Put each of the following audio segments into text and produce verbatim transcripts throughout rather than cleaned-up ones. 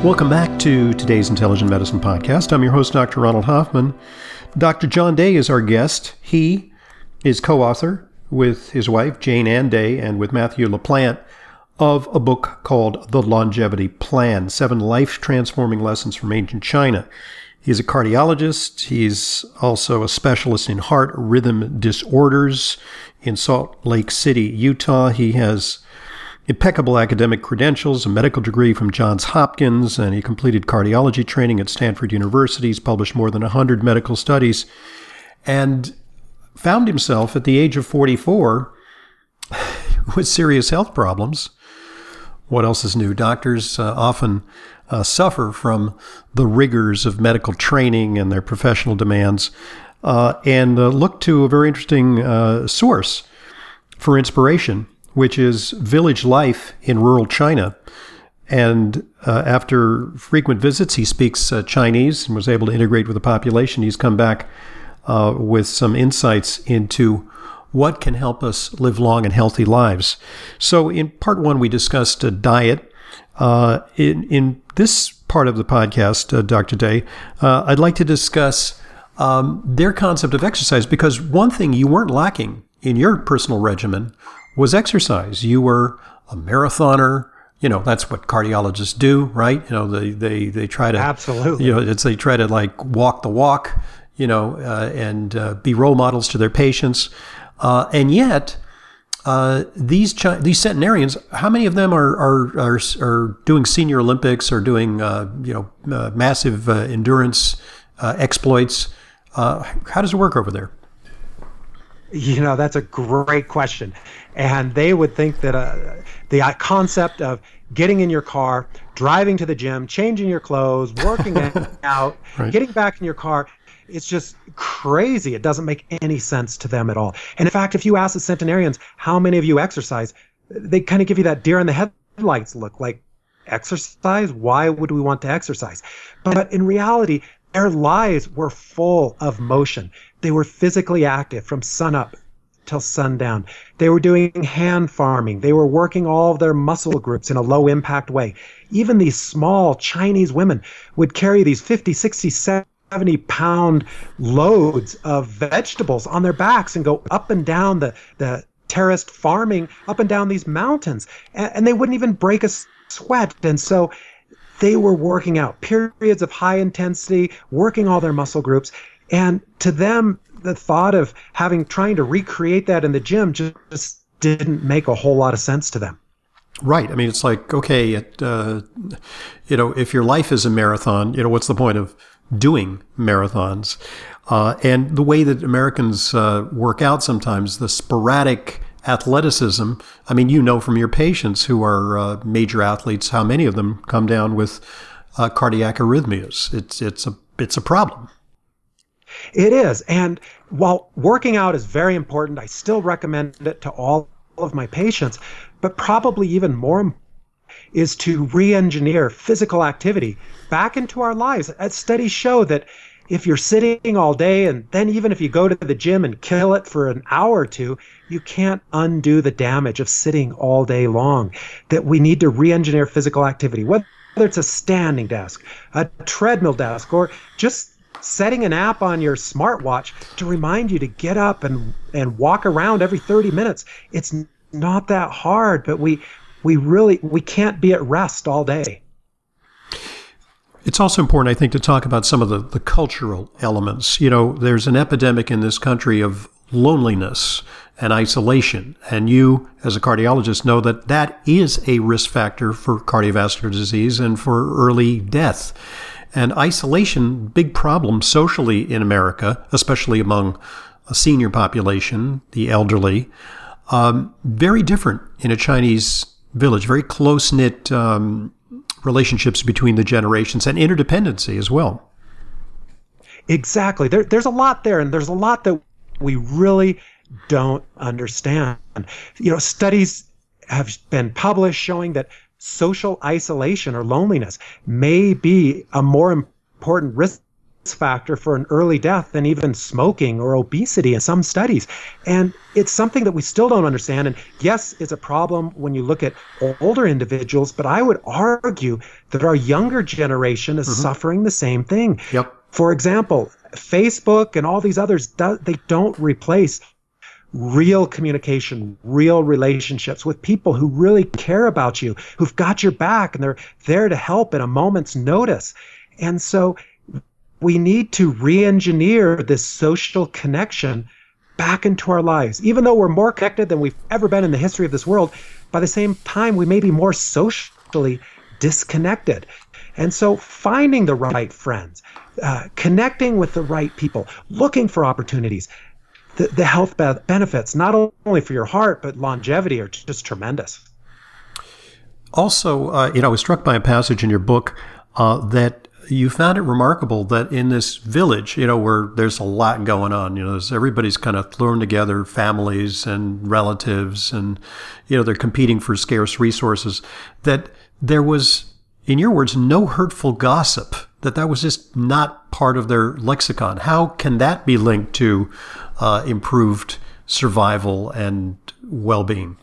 Welcome back to today's Intelligent Medicine Podcast. I'm your host, Doctor Ronald Hoffman. Doctor John Day is our guest. He is co-author with his wife, Jane Ann Day, and with Matthew LaPlante of a book called The Longevity Plan, Seven Life-Transforming Lessons from Ancient China. He's a cardiologist. He's also a specialist in heart rhythm disorders in Salt Lake City, Utah. He has impeccable academic credentials, a medical degree from Johns Hopkins, and he completed cardiology training at Stanford University. He's published more than one hundred medical studies and found himself at the age of forty-four with serious health problems. What else is new? Doctors uh, often uh, suffer from the rigors of medical training and their professional demands uh, and uh, look to a very interesting uh, source for inspiration, which is village life in rural China. And uh, after frequent visits, he speaks uh, Chinese and was able to integrate with the population. He's come back uh, with some insights into what can help us live long and healthy lives. So in part one, we discussed uh, diet. Uh, in, in this part of the podcast, uh, Doctor Day, uh, I'd like to discuss um, their concept of exercise, because one thing you weren't lacking in your personal regimen was exercise. You were a marathoner. You know, that's what cardiologists do, right? You know, they they they try to absolutely. You know, it's they try to like walk the walk. You know, uh, and uh, be role models to their patients. Uh, and yet, uh, these Chi- these centenarians, how many of them are are are, are doing senior Olympics, or doing uh, you know uh, massive uh, endurance uh, exploits? Uh, how does it work over there? You know, that's a great question. And they would think that uh, the concept of getting in your car, driving to the gym, changing your clothes, working out, right. getting back in your car, it's just crazy. It doesn't make any sense to them at all. And in fact, if you ask the centenarians, how many of you exercise, they kind of give you that deer in the headlights look, like, exercise? Why would we want to exercise? But in reality, their lives were full of motion. They were physically active from sunup till sundown. They were doing hand farming. They were working all of their muscle groups in a low impact way. Even these small Chinese women would carry these fifty, sixty, seventy pound loads of vegetables on their backs and go up and down the, the terraced farming, up and down these mountains. And, and they wouldn't even break a sweat. And so they were working out, periods of high intensity, working all their muscle groups. And to them, the thought of having, trying to recreate that in the gym just didn't make a whole lot of sense to them. Right. I mean, it's like, okay, it, uh, you know, if your life is a marathon, you know, what's the point of doing marathons? Uh, and the way that Americans uh, work out sometimes, the sporadic athleticism. I mean, you know from your patients who are uh, major athletes, how many of them come down with uh, cardiac arrhythmias. It's it's a it's a problem. It is. And while working out is very important, I still recommend it to all of my patients. But probably even more is to re-engineer physical activity back into our lives. As studies show that if you're sitting all day, and then even if you go to the gym and kill it for an hour or two, you can't undo the damage of sitting all day long. That we need to re-engineer physical activity, whether it's a standing desk, a treadmill desk, or just setting an app on your smartwatch to remind you to get up and, and walk around every thirty minutes. It's not that hard, but we we really, we can't be at rest all day. It's also important, I think, to talk about some of the, the cultural elements. You know, there's an epidemic in this country of loneliness and isolation. And you, as a cardiologist, know that that is a risk factor for cardiovascular disease and for early death. And isolation, big problem socially in America, especially among a senior population, the elderly. Um, very different in a Chinese village, very close-knit um, relationships between the generations and interdependency as well. Exactly. There, there's a lot there, and there's a lot that we really don't understand. You know, studies have been published showing that social isolation or loneliness may be a more important risk factor for an early death than even smoking or obesity in some studies. And it's something that we still don't understand. And yes, it's a problem when you look at older individuals, but I would argue that our younger generation is mm-hmm. suffering the same thing. Yep. For example, Facebook and all these others, they don't replace real communication, real relationships with people who really care about you, who've got your back, and they're there to help at a moment's notice. And so we need to re-engineer this social connection back into our lives. Even though we're more connected than we've ever been in the history of this world, by the same time, we may be more socially disconnected. And so finding the right friends, uh, connecting with the right people, looking for opportunities, the, the health be- benefits, not only for your heart, but longevity are just tremendous. Also, uh, you know, I was struck by a passage in your book uh, that you found it remarkable that in this village, you know, where there's a lot going on, you know, everybody's kind of thrown together, families and relatives, and, you know, they're competing for scarce resources, that there was, in your words, no hurtful gossip, that that was just not part of their lexicon. How can that be linked to uh, improved survival and well-being?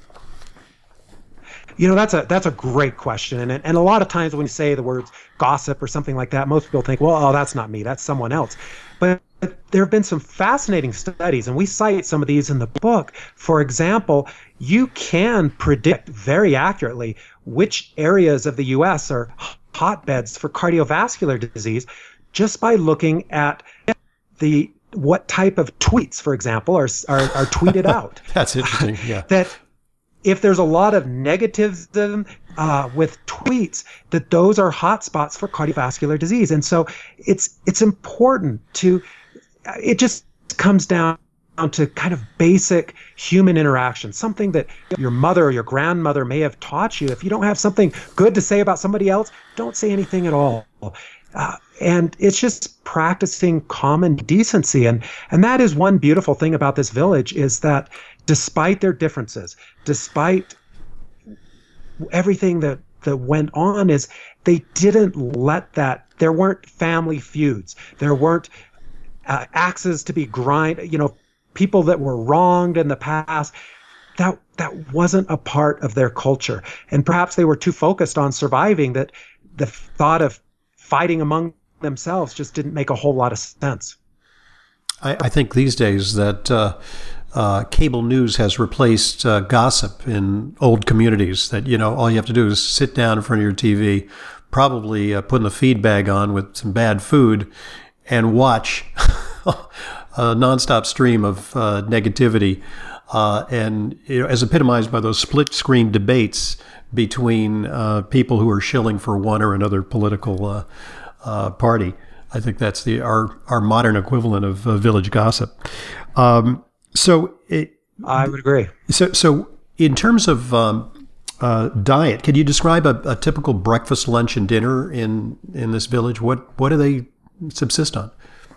You know, that's a that's a great question. And, and a lot of times when you say the words gossip or something like that, most people think, well, oh, that's not me, that's someone else. But there have been some fascinating studies, and we cite some of these in the book. For example, you can predict very accurately which areas of the U S are hotbeds for cardiovascular disease just by looking at the what type of tweets, for example, are are, are tweeted out. That's interesting, yeah. That if there's a lot of negativism uh, with tweets, that those are hotspots for cardiovascular disease. And so it's it's important to, it just comes down to kind of basic human interaction, something that your mother or your grandmother may have taught you. If you don't have something good to say about somebody else, don't say anything at all. Uh, and it's just practicing common decency. And, and that is one beautiful thing about this village, is that despite their differences, despite everything that, that went on, is they didn't let that, there weren't family feuds. There weren't uh, axes to be grind, you know, people that were wronged in the past. That, that wasn't a part of their culture. And perhaps they were too focused on surviving that the thought of fighting among themselves just didn't make a whole lot of sense. I, I think these days that uh, uh, cable news has replaced uh, gossip in old communities, that, you know, all you have to do is sit down in front of your T V, probably uh, putting the feed bag on with some bad food, and watch a nonstop stream of uh, negativity, uh, and, you know, as epitomized by those split-screen debates between uh, people who are shilling for one or another political uh, uh, party. I think that's the our our modern equivalent of uh, village gossip. Um, so it, I would agree. So so in terms of um, uh, diet, can you describe a, a typical breakfast, lunch, and dinner in in this village? What what do they subsist on?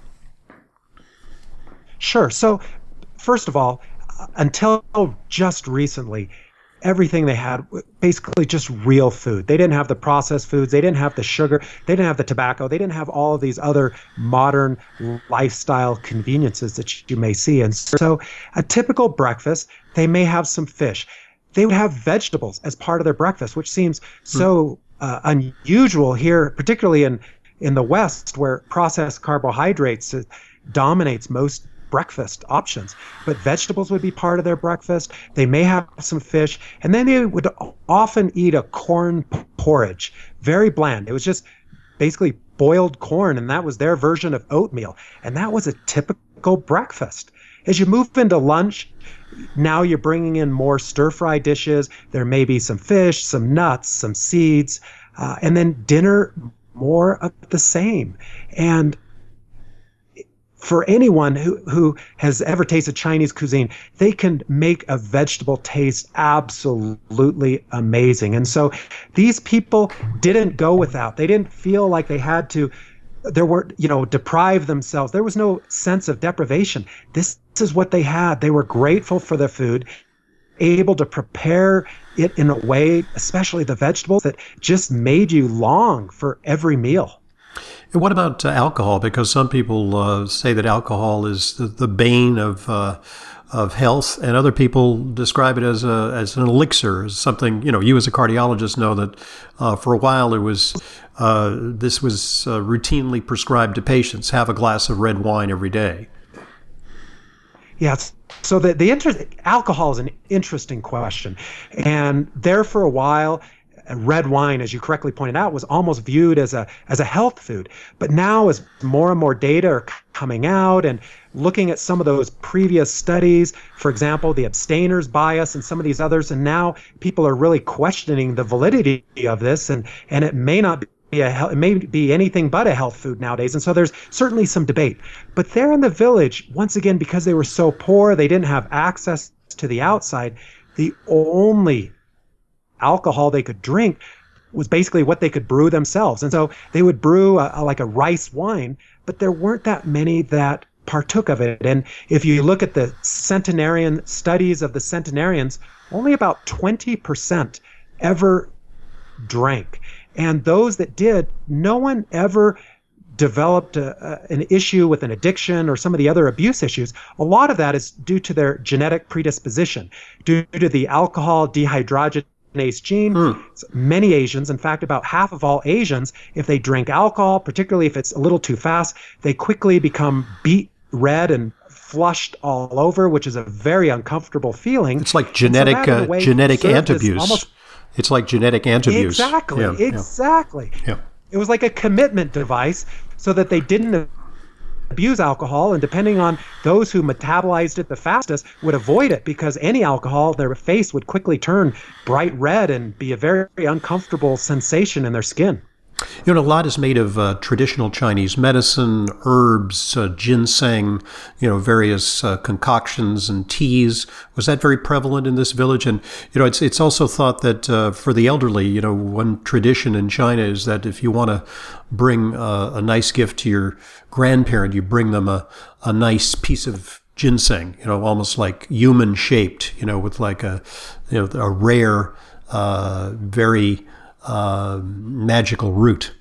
Sure. So first of all, until just recently, everything they had, basically just real food. They didn't have the processed foods. They didn't have the sugar. They didn't have the tobacco. They didn't have all of these other modern lifestyle conveniences that you may see. And so a typical breakfast, they may have some fish. They would have vegetables as part of their breakfast, which seems so uh, unusual here, particularly in, in the West, where processed carbohydrates uh, dominates most breakfast options. But vegetables would be part of their breakfast. They may have some fish, and then they would often eat a corn porridge, very bland. It was just basically boiled corn, and that was their version of oatmeal. And that was a typical breakfast. As you move into lunch, now you're bringing in more stir-fry dishes. There may be some fish, some nuts, some seeds, uh, and then dinner, more of the same. And for anyone who, who has ever tasted Chinese cuisine, they can make a vegetable taste absolutely amazing. And so these people didn't go without. They didn't feel like they had to, there were, you know, deprive themselves. There was no sense of deprivation. This is what they had. They were grateful for the food, able to prepare it in a way, especially the vegetables, that just made you long for every meal. And what about uh, alcohol? Because some people uh, say that alcohol is the, the bane of uh, of health, and other people describe it as a as an elixir, as something. You know, you as a cardiologist know that uh, for a while it was uh, this was uh, routinely prescribed to patients. Have a glass of red wine every day. Yeah. So the the interest alcohol is an interesting question, and there for a while, red wine, as you correctly pointed out, was almost viewed as a as a health food. But now, as more and more data are coming out, and looking at some of those previous studies, for example, the abstainers bias and some of these others, and now people are really questioning the validity of this, and and it may not be a, it may be anything but a health food nowadays. And so there's certainly some debate. But there in the village, once again, because they were so poor, they didn't have access to the outside, the only alcohol they could drink was basically what they could brew themselves. And so they would brew a, a, like a rice wine, but there weren't that many that partook of it. And if you look at the centenarian studies of the centenarians, only about twenty percent ever drank. And those that did, no one ever developed a, a, an issue with an addiction or some of the other abuse issues. A lot of that is due to their genetic predisposition, due to the alcohol dehydrogenase gene. Mm. Many Asians, in fact, about half of all Asians, if they drink alcohol, particularly if it's a little too fast, they quickly become beet red and flushed all over, which is a very uncomfortable feeling. It's like genetic so uh, genetic ant abuse. Almost, it's like genetic ant abuse. Exactly, yeah, exactly. Yeah. It was like a commitment device so that they didn't abuse alcohol, and depending on those who metabolized it the fastest would avoid it, because any alcohol, their face would quickly turn bright red and be a very uncomfortable sensation in their skin. You know, a lot is made of uh, traditional Chinese medicine, herbs, uh, ginseng, you know, various uh, concoctions and teas. Was that very prevalent in this village? And, you know, it's it's also thought that uh, for the elderly, you know, one tradition in China is that if you want to bring uh, a nice gift to your grandparent, you bring them a, a nice piece of ginseng, you know, almost like human shaped, you know, with like a, you know, a rare, uh, very Uh, magical root.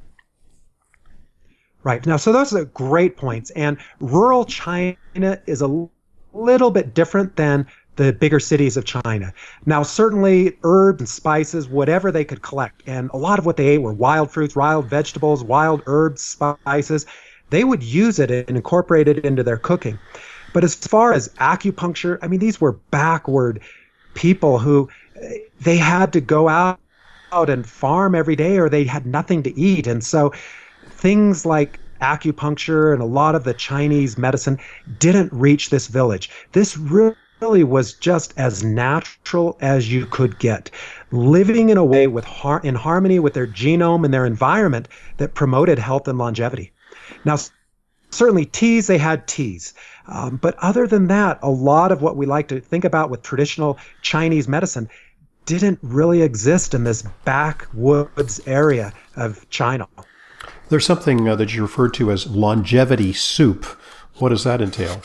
Right. Now, so those are great points. And rural China is a little bit different than the bigger cities of China. Now, certainly herbs and spices, whatever they could collect, and a lot of what they ate were wild fruits, wild vegetables, wild herbs, spices. They would use it and incorporate it into their cooking. But as far as acupuncture, I mean, these were backward people who they had to go out out and farm every day, or they had nothing to eat. And so things like acupuncture and a lot of the Chinese medicine didn't reach this village. This really was just as natural as you could get, living in a way with har- in harmony with their genome and their environment that promoted health and longevity. Now, certainly teas, they had teas. Um, but other than that, a lot of what we like to think about with traditional Chinese medicine didn't really exist in this backwoods area of China. There's something uh, that you referred to as longevity soup. What does that entail?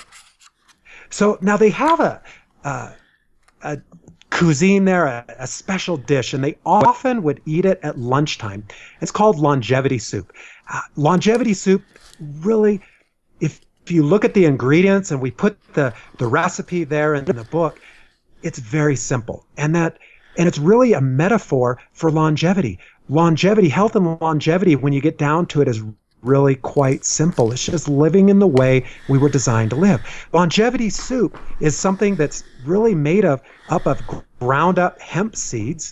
So now they have a, a, a cuisine there, a, a special dish, and they often would eat it at lunchtime. It's called longevity soup. Uh, longevity soup really, if, if you look at the ingredients, and we put the, the recipe there in the book, it's very simple. And that And it's really a metaphor for longevity. Longevity, health and longevity, when you get down to it, is really quite simple. It's just living in the way we were designed to live. Longevity soup is something that's really made of up of ground up hemp seeds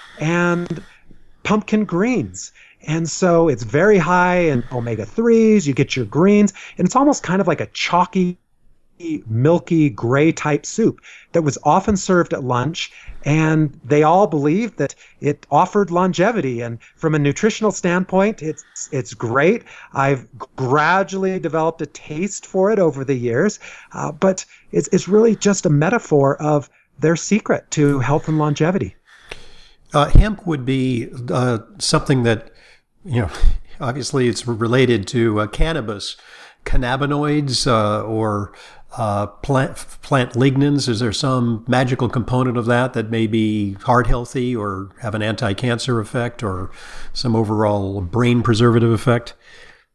and pumpkin greens. And so it's very high in omega threes. You get your greens, and it's almost kind of like a chalky, milky gray type soup that was often served at lunch, and they all believed that it offered longevity. And from a nutritional standpoint, it's it's great. I've gradually developed a taste for it over the years, uh, but it's it's really just a metaphor of their secret to health and longevity. Uh, hemp would be uh, something that, you know, obviously it's related to uh, cannabis, cannabinoids, uh, or Uh, plant plant lignans. Is there some magical component of that that may be heart healthy or have an anti-cancer effect or some overall brain preservative effect?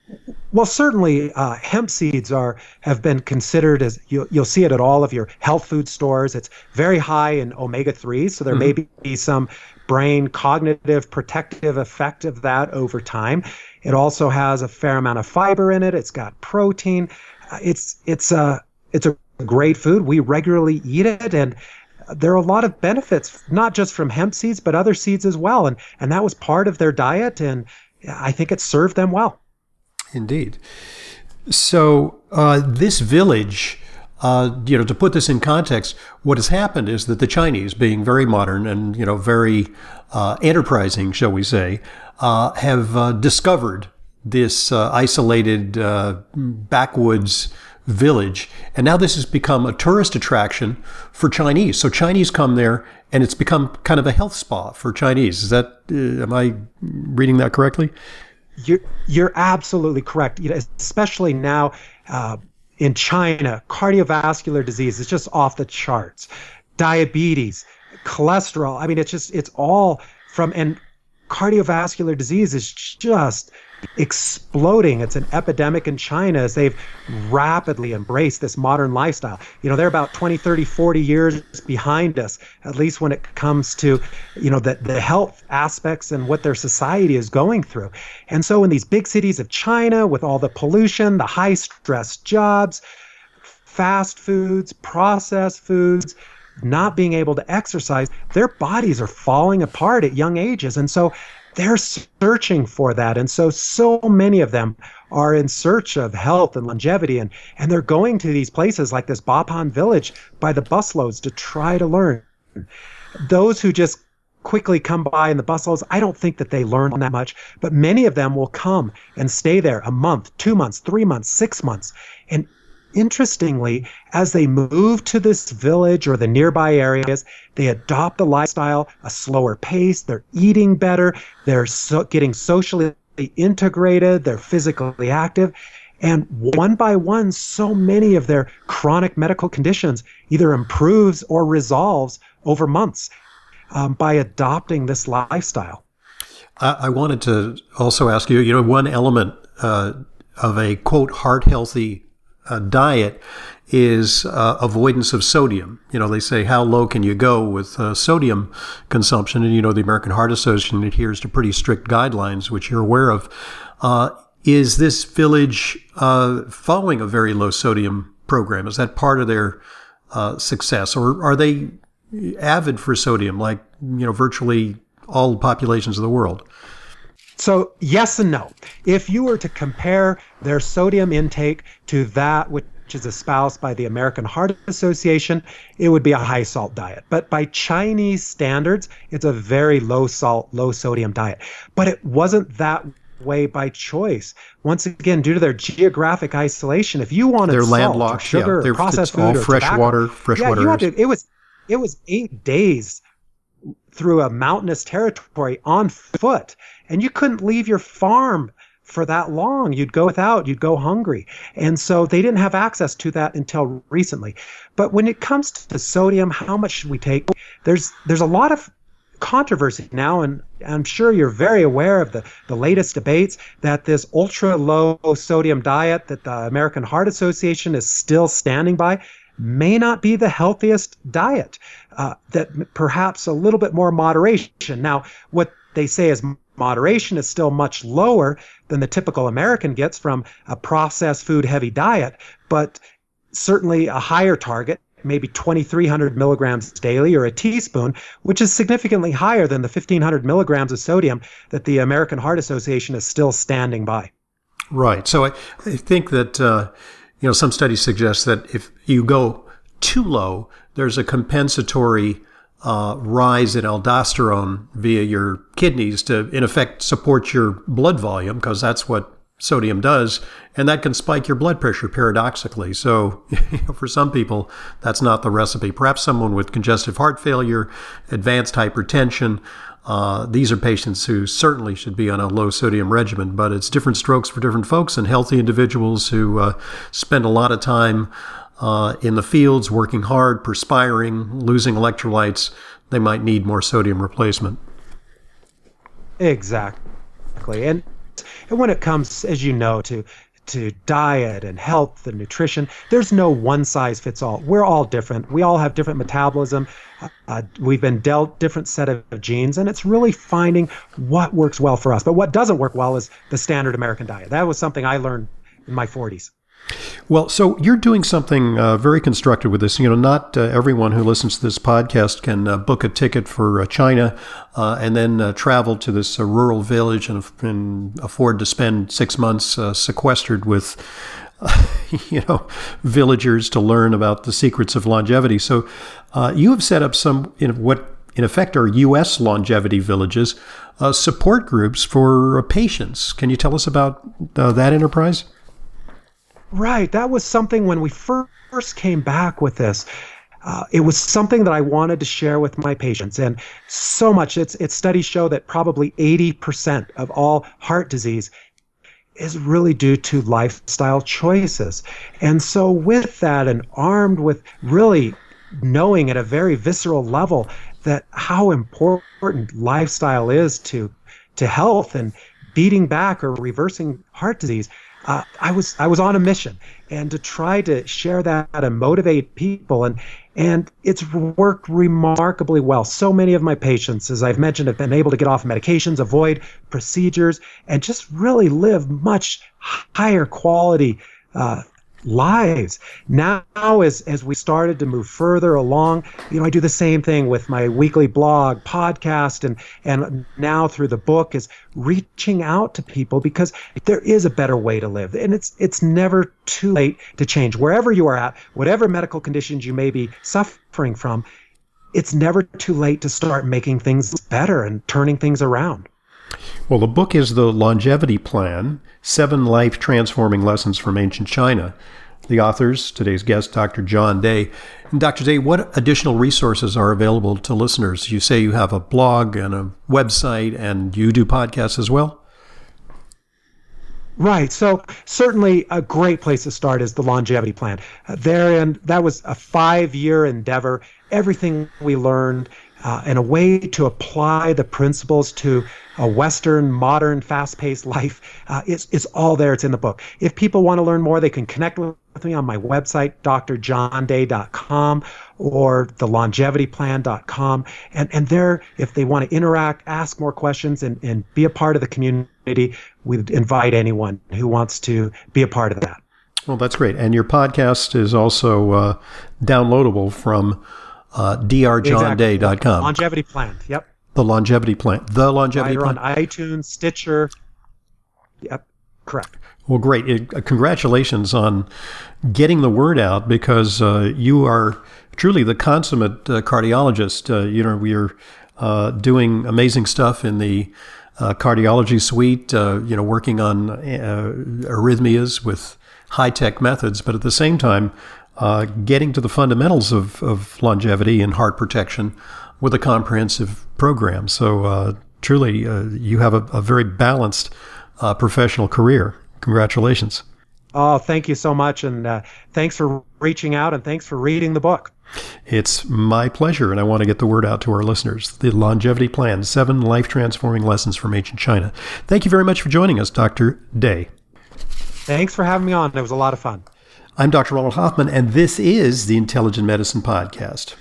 Well, certainly, uh, hemp seeds are have been considered as you'll, you'll see it at all of your health food stores. It's very high in omega threes, so there may Mm-hmm. be some brain cognitive protective effect of that over time. It also has a fair amount of fiber in it. It's got protein. Uh, It's it's a it's a great food. We regularly eat it, and there are a lot of benefits, not just from hemp seeds, but other seeds as well. And and that was part of their diet, and I think it served them well. Indeed. So uh, this village, uh, you know, to put this in context, what has happened is that the Chinese, being very modern and you know very uh, enterprising, shall we say, uh, have uh, discovered this uh, isolated uh, backwoods village, and now this has become a tourist attraction for Chinese. So Chinese come there, and it's become kind of a health spa for Chinese. Is that uh, am I reading that correctly? You're, you're absolutely correct. You know, especially now uh, in China, cardiovascular disease is just off the charts. Diabetes, cholesterol. I mean, it's just, it's all from, and cardiovascular disease is just exploding. It's an epidemic in China as they've rapidly embraced this modern lifestyle. You know, they're about twenty, thirty, forty years behind us, at least when it comes to, you know, the, the health aspects and what their society is going through. And so in these big cities of China, with all the pollution, the high stress jobs, fast foods, processed foods, not being able to exercise, their bodies are falling apart at young ages. And so they're searching for that. And so, so many of them are in search of health and longevity. And, and they're going to these places like this Bapan village by the busloads to try to learn. Those who just quickly come by in the busloads, I don't think that they learn that much, but many of them will come and stay there a month, two months, three months, six months. And interestingly, as they move to this village or the nearby areas, they adopt the lifestyle, a slower pace, they're eating better, they're so, getting socially integrated, they're physically active. And one by one, so many of their chronic medical conditions either improves or resolves over months um, by adopting this lifestyle. I, I wanted to also ask you, you know, one element uh, of a, quote, heart healthy uh, diet is uh, avoidance of sodium. You know, they say, how low can you go with uh, sodium consumption? And, you know, the American Heart Association adheres to pretty strict guidelines, which you're aware of. Uh, is this village uh, following a very low sodium program? Is that part of their uh, success? Or are they avid for sodium like, you know, virtually all populations of the world? So yes and no. If you were to compare their sodium intake to that which is espoused by the American Heart Association, it would be a high salt diet. But by Chinese standards, it's a very low salt, low sodium diet. But it wasn't that way by choice. Once again, due to their geographic isolation, if you wanted they're salt landlocked, or sugar, yeah. or processed it's all food, or fresh tobacco, water, fresh yeah, water. you had to, it was it was eight days through a mountainous territory on foot, and you couldn't leave your farm for that long. You'd go without, you'd go hungry. And so they didn't have access to that until recently. But when it comes to sodium, how much should we take? There's there's a lot of controversy now, and I'm sure you're very aware of the, the latest debates that this ultra low sodium diet that the American Heart Association is still standing by may not be the healthiest diet, uh, that perhaps a little bit more moderation. Now, what they say is moderation is still much lower than the typical American gets from a processed food heavy diet, but certainly a higher target, maybe twenty-three hundred milligrams daily or a teaspoon, which is significantly higher than the fifteen hundred milligrams of sodium that the American Heart Association is still standing by. Right. So I, I think that, uh, you know, some studies suggest that if you go too low, there's a compensatory uh, rise in aldosterone via your kidneys to, in effect, support your blood volume, because that's what sodium does, and that can spike your blood pressure paradoxically. So you know, for some people, that's not the recipe. Perhaps someone with congestive heart failure, advanced hypertension, uh, these are patients who certainly should be on a low sodium regimen, but it's different strokes for different folks, and healthy individuals who uh, spend a lot of time uh, in the fields, working hard, perspiring, losing electrolytes, they might need more sodium replacement. Exactly. And And when it comes, as you know, to to diet and health and nutrition, there's no one size fits all. We're all different. We all have different metabolism. Uh, we've been dealt different set of genes, and it's really finding what works well for us. But what doesn't work well is the standard American diet. That was something I learned in my forties. Well, so you're doing something uh, very constructive with this. You know, not uh, everyone who listens to this podcast can uh, book a ticket for uh, China uh, and then uh, travel to this uh, rural village and, and afford to spend six months uh, sequestered with, uh, you know, villagers to learn about the secrets of longevity. So uh, you have set up some, you know, what in effect are U S longevity villages, uh, support groups for uh, patients. Can you tell us about uh, that enterprise? Right. That was something when we first came back with this. Uh, it was something that I wanted to share with my patients. And so much, it's, it's studies show that probably eighty percent of all heart disease is really due to lifestyle choices. And so with that, and armed with really knowing at a very visceral level that how important lifestyle is to, to health and beating back or reversing heart disease, Uh, I was I was on a mission, and to try to share that and motivate people, and and it's worked remarkably well. So many of my patients, as I've mentioned, have been able to get off medications, avoid procedures, and just really live much higher quality uh, lives. Now, as as we started to move further along, you know, I do the same thing with my weekly blog, podcast, and and now through the book is reaching out to people because there is a better way to live, and it's it's never too late to change. Wherever you are at, whatever medical conditions you may be suffering from, it's never too late to start making things better and turning things around. Well, the book is The Longevity Plan, Seven Life-Transforming Lessons from Ancient China. The authors, today's guest, Doctor John Day. And Doctor Day, what additional resources are available to listeners? You say you have a blog and a website, and you do podcasts as well? Right. So certainly a great place to start is The Longevity Plan. Uh, there, and that was a five-year endeavor. Everything we learned uh, and a way to apply the principles to a Western, modern, fast-paced life uh, is, is all there. It's in the book. If people want to learn more, they can connect with me on my website, d r john day dot com or the longevity plan dot com. And, and there, if they want to interact, ask more questions, and, and be a part of the community, we'd invite anyone who wants to be a part of that. Well, that's great. And your podcast is also uh, downloadable from uh, d r john day dot com. Exactly. Longevity Plan. Yep. The Longevity Plan. The Longevity right, Plan. On iTunes, Stitcher. Yep. Correct. Well, great. It, uh, congratulations on getting the word out, because uh, you are truly the consummate uh, cardiologist. Uh, you know, we are uh, doing amazing stuff in the uh, cardiology suite, uh, you know, working on uh, arrhythmias with high-tech methods, but at the same time, uh, getting to the fundamentals of, of longevity and heart protection with a comprehensive program. So uh, truly, uh, you have a, a very balanced uh, professional career. Congratulations. Oh, thank you so much. And uh, thanks for reaching out, and thanks for reading the book. It's my pleasure, and I want to get the word out to our listeners. The Longevity Plan, Seven Life-Transforming Lessons from Ancient China. Thank you very much for joining us, Doctor Day. Thanks for having me on. It was a lot of fun. I'm Doctor Ronald Hoffman, and this is the Intelligent Medicine Podcast.